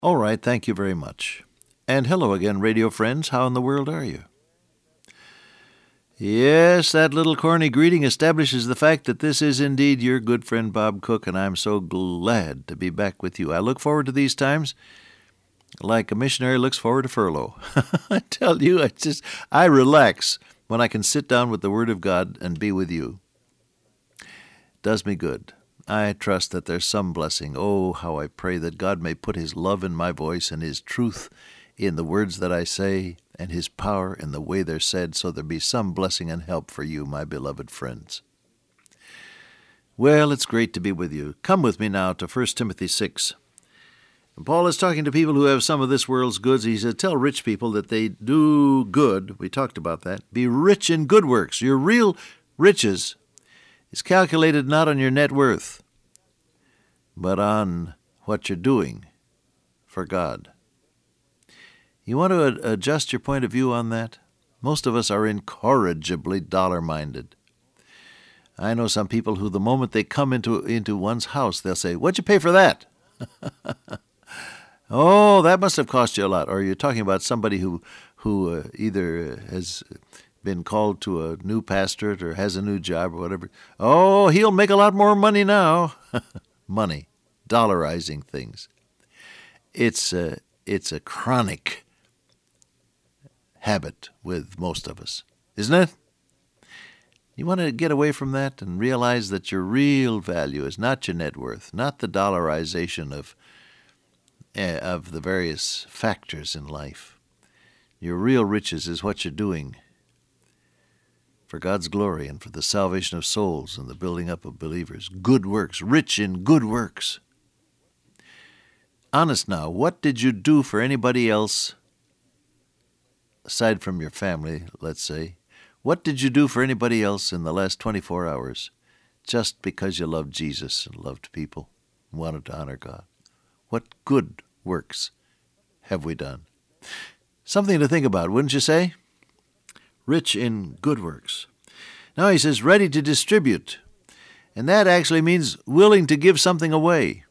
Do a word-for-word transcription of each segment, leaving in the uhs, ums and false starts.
All right, thank you very much. And hello again, radio friends. How in the world are you? Yes, that little corny greeting establishes the fact that this is indeed your good friend Bob Cook, and I'm so glad to be back with you. I look forward to these times like a missionary looks forward to furlough. I tell you, I just I relax when I can sit down with the Word of God and be with you. It does me good. I trust that there's some blessing. Oh, how I pray that God may put His love in my voice and His truth in the words that I say and His power in the way they're said, so there be some blessing and help for you, my beloved friends. Well, it's great to be with you. Come with me now to First Timothy six. Paul is talking to people who have some of this world's goods. He said, tell rich people that they do good. We talked about that. Be rich in good works. Your real riches is calculated not on your net worth, but on what you're doing for God. You want to adjust your point of view on that? Most of us are incorrigibly dollar-minded. I know some people who the moment they come into, into one's house, they'll say, what'd you pay for that? Oh, that must have cost you a lot. Or you're talking about somebody who, who uh, either has been called to a new pastorate or has a new job or whatever. Oh, he'll make a lot more money now. Money, dollarizing things. It's a, it's a chronic habit with most of us, isn't it? You want to get away from that and realize that your real value is not your net worth, not the dollarization of uh, of the various factors in life. Your real riches is what you're doing for God's glory and for the salvation of souls and the building up of believers. Good works, rich in good works. Honest now, what did you do for anybody else, aside from your family, let's say? What did you do for anybody else in the last twenty-four hours just because you loved Jesus and loved people and wanted to honor God? What good works have we done? Something to think about, wouldn't you say? Rich in good works. Now he says, ready to distribute. And that actually means willing to give something away.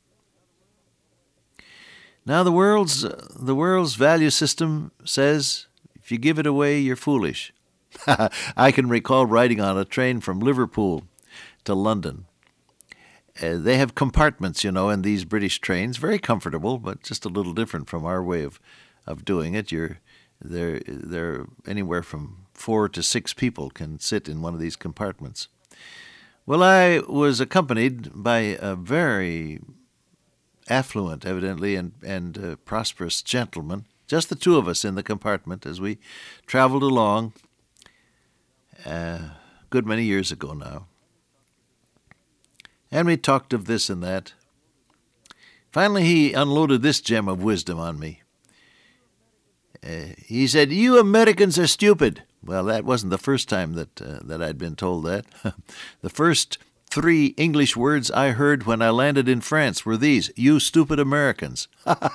Now the world's, the world's value system says, if you give it away, you're foolish. I can recall riding on a train from Liverpool to London. Uh, they have compartments, you know, in these British trains, very comfortable, but just a little different from our way of, of doing it. You're there, there anywhere from four to six people can sit in one of these compartments. Well, I was accompanied by a very affluent, evidently, and, and uh, prosperous gentleman, just the two of us in the compartment as we traveled along a uh, good many years ago now. And we talked of this and that. Finally, he unloaded this gem of wisdom on me. Uh, he said, you Americans are stupid. Well, that wasn't the first time that uh, that I'd been told that. The first three English words I heard when I landed in France were these, you stupid Americans.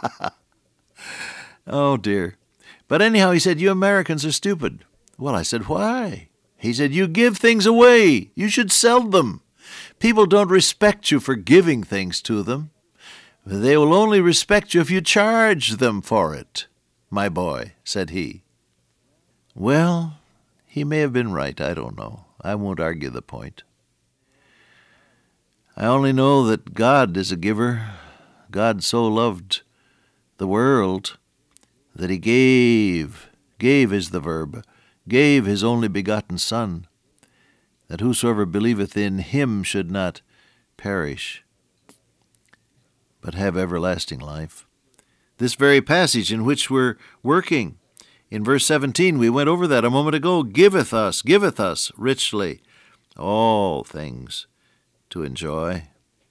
Oh, dear. But anyhow, he said, you Americans are stupid. Well, I said, why? He said, you give things away. You should sell them. People don't respect you for giving things to them. They will only respect you if you charge them for it, my boy, said he. Well, he may have been right. I don't know. I won't argue the point. I only know that God is a giver. God so loved the world that he gave, gave is the verb, gave his only begotten Son, that whosoever believeth in him should not perish, but have everlasting life. This very passage in which we're working, in verse seventeen, we went over that a moment ago, giveth us, giveth us richly all things to enjoy.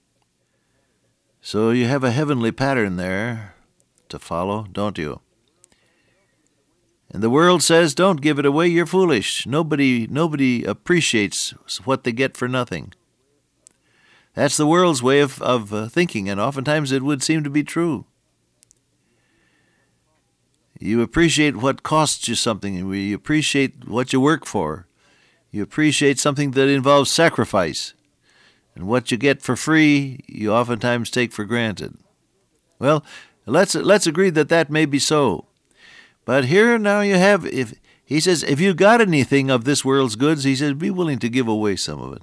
So you have a heavenly pattern there to follow, don't you? And the world says, don't give it away, you're foolish. Nobody, nobody appreciates what they get for nothing. That's the world's way of, of uh, thinking, and oftentimes it would seem to be true. You appreciate what costs you something, and you appreciate what you work for. You appreciate something that involves sacrifice. And what you get for free, you oftentimes take for granted. Well, Let's let's agree that that may be so. But here now you have, if he says, if you got anything of this world's goods, he says, be willing to give away some of it.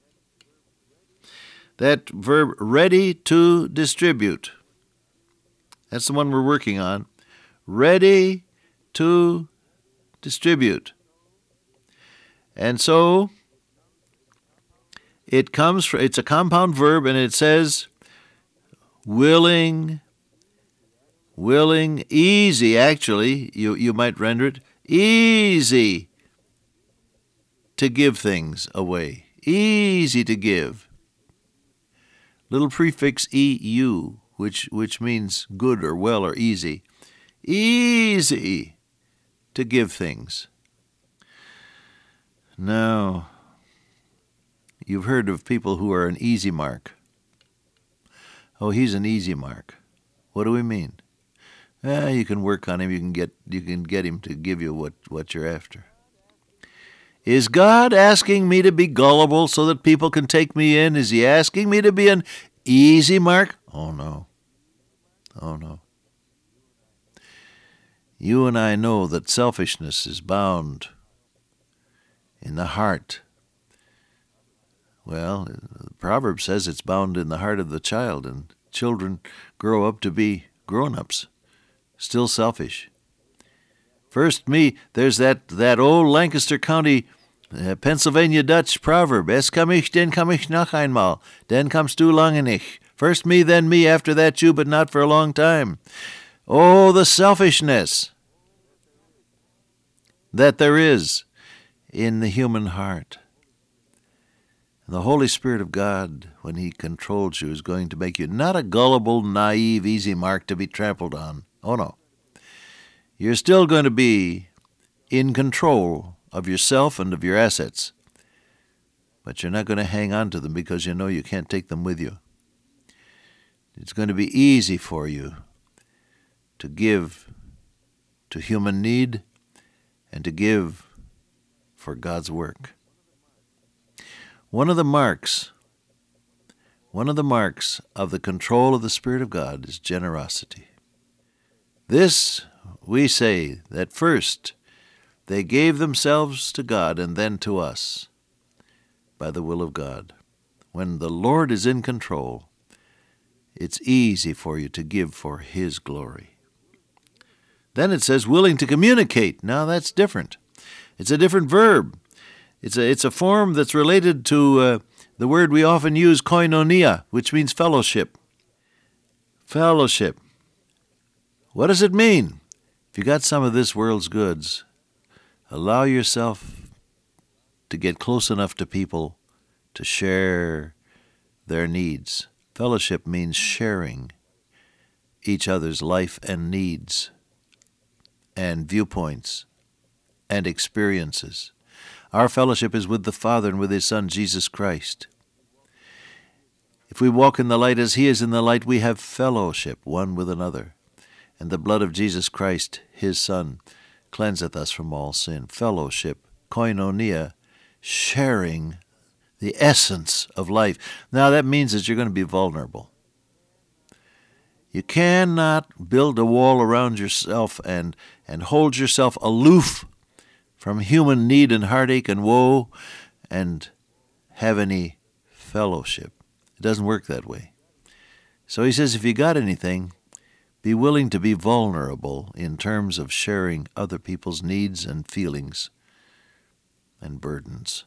That verb, ready to distribute, that's the one we're working on. Ready to distribute. And so it comes from, it's a compound verb, and it says willing, willing, easy, actually, you, you might render it, easy to give things away. Easy to give. Little prefix E U, which, which means good or well or easy. Easy to give things. Now, you've heard of people who are an easy mark. Oh, he's an easy mark. What do we mean? Eh, you can work on him. You can get you can get him to give you what, what you're after. Is God asking me to be gullible so that people can take me in? Is he asking me to be an easy mark? Oh, no. Oh, no. You and I know that selfishness is bound in the heart. Well, the proverb says it's bound in the heart of the child, and children grow up to be grown-ups, still selfish. First me, there's that, that old Lancaster County, uh, Pennsylvania Dutch proverb, Es kam ich, den kam ich noch einmal, den kamst du lange nicht. First me, then me, after that you, but not for a long time. Oh, the selfishness that there is in the human heart. And the Holy Spirit of God, when he controls you, is going to make you not a gullible, naive, easy mark to be trampled on. Oh, no. You're still going to be in control of yourself and of your assets, but you're not going to hang on to them because you know you can't take them with you. It's going to be easy for you to give to human need and to give for God's work. One of the marks, one of the marks of the control of the Spirit of God is generosity. This we say that first they gave themselves to God and then to us by the will of God. When the Lord is in control, it's easy for you to give for His glory. Then it says willing to communicate. Now that's different. It's a different verb. It's a, it's a form that's related to uh, the word we often use, koinonia, which means fellowship. Fellowship. What does it mean? If you got some of this world's goods, allow yourself to get close enough to people to share their needs. Fellowship means sharing each other's life and needs and viewpoints and experiences. Our fellowship is with the Father and with His Son, Jesus Christ. If we walk in the light as He is in the light, we have fellowship one with another. And the blood of Jesus Christ, His Son, cleanseth us from all sin. Fellowship, koinonia, sharing the essence of life. Now that means that you're going to be vulnerable. You cannot build a wall around yourself and, and hold yourself aloof from human need and heartache and woe and have any fellowship. It doesn't work that way. So he says, if you got anything, be willing to be vulnerable in terms of sharing other people's needs and feelings and burdens.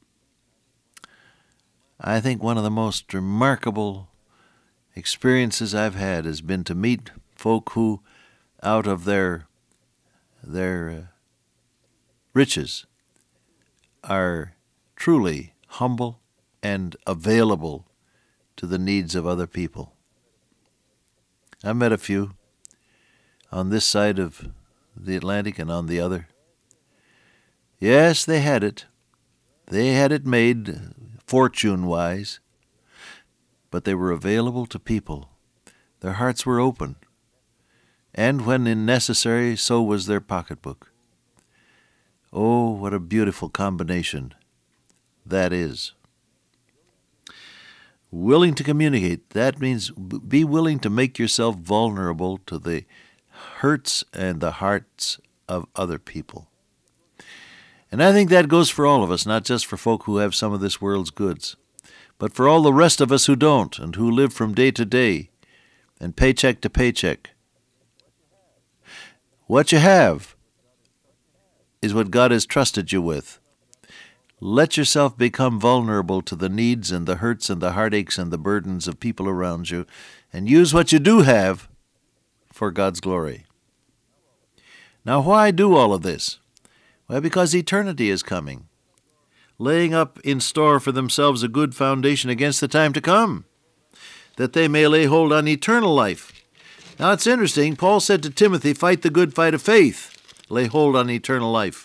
I think one of the most remarkable experiences I've had has been to meet folk who, out of their their uh, riches, are truly humble and available to the needs of other people. I met a few on this side of the Atlantic and on the other. Yes, they had it. They had it made fortune-wise, but they were available to people. Their hearts were open, and when necessary, so was their pocketbook. Oh, what a beautiful combination that is. Willing to communicate, that means be willing to make yourself vulnerable to the hurts and the hearts of other people. And I think that goes for all of us, not just for folk who have some of this world's goods, but for all the rest of us who don't and who live from day to day and paycheck to paycheck. What you have is what God has trusted you with. Let yourself become vulnerable to the needs and the hurts and the heartaches and the burdens of people around you, and use what you do have for God's glory. Now, why do all of this? Well, because eternity is coming, laying up in store for themselves a good foundation against the time to come, that they may lay hold on eternal life. Now, it's interesting. Paul said to Timothy, fight the good fight of faith, lay hold on eternal life.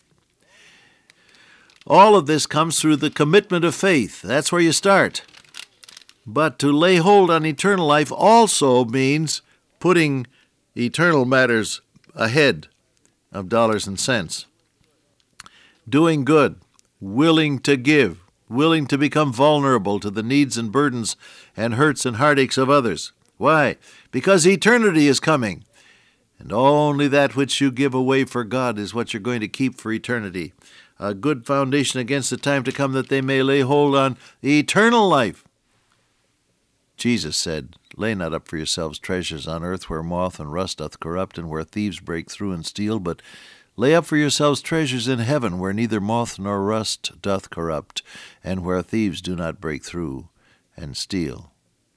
All of this comes through the commitment of faith. That's where you start. But to lay hold on eternal life also means putting eternal matters ahead of dollars and cents. Doing good, willing to give, willing to become vulnerable to the needs and burdens and hurts and heartaches of others. Why? Because eternity is coming, and only that which you give away for God is what you're going to keep for eternity. A good foundation against the time to come, that they may lay hold on eternal life. Jesus said, lay not up for yourselves treasures on earth, where moth and rust doth corrupt, and where thieves break through and steal, but lay up for yourselves treasures in heaven, where neither moth nor rust doth corrupt, and where thieves do not break through and steal.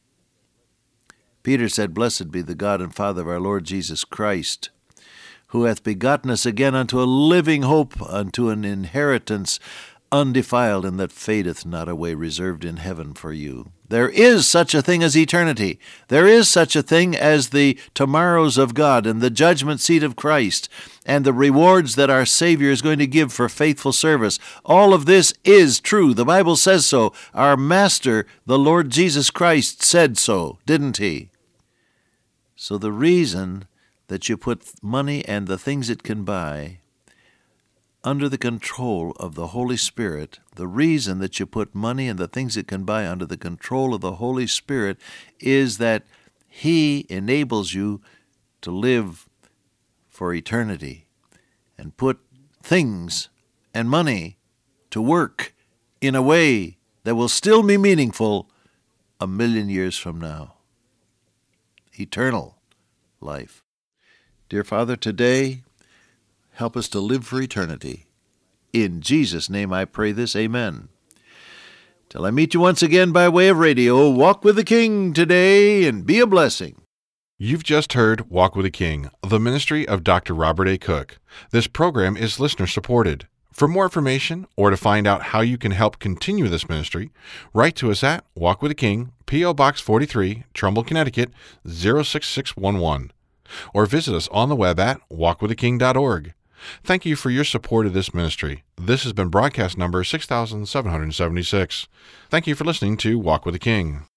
Peter said, blessed be the God and Father of our Lord Jesus Christ, who hath begotten us again unto a living hope, unto an inheritance undefiled, and that fadeth not away, reserved in heaven for you. There is such a thing as eternity. There is such a thing as the tomorrows of God and the judgment seat of Christ and the rewards that our Savior is going to give for faithful service. All of this is true. The Bible says so. Our Master, the Lord Jesus Christ, said so, didn't he? So the reason that you put money and the things it can buy under the control of the Holy Spirit, the reason that you put money and the things it can buy under the control of the Holy Spirit is that He enables you to live for eternity and put things and money to work in a way that will still be meaningful a million years from now. Eternal life. Dear Father, today, help us to live for eternity. In Jesus' name I pray this, amen. Till I meet you once again by way of radio, walk with the King today and be a blessing. You've just heard Walk with the King, the ministry of Doctor Robert A. Cook. This program is listener-supported. For more information or to find out how you can help continue this ministry, write to us at Walk with the King, P O. Box forty-three, Trumbull, Connecticut, zero six six one one. Or visit us on the web at walk with the king dot org. Thank you for your support of this ministry. This has been broadcast number six thousand seven hundred seventy-six. Thank you for listening to Walk with the King.